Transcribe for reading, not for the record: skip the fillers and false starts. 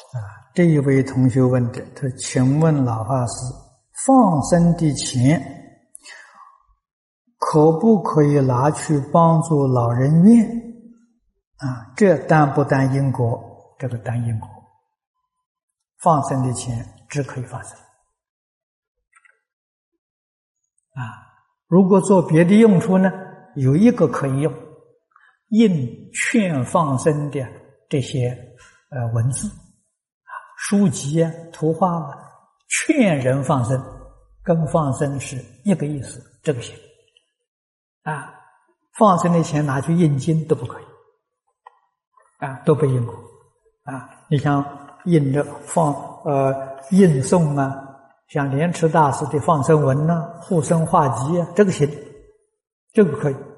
这一位同学问的，他请问老法师，放生的钱可不可以拿去帮助老人院？这担不担因果？这个担因果。放生的钱只可以放生。如果做别的用处呢，有一个可以用，印劝放生的这些文字书籍图画劝人放生，跟放生是一个意思，这个行。放生的钱拿去印经都不可以，都被因果。你像印着印诵像莲池大师的放生文护生画集这个行，这个可以。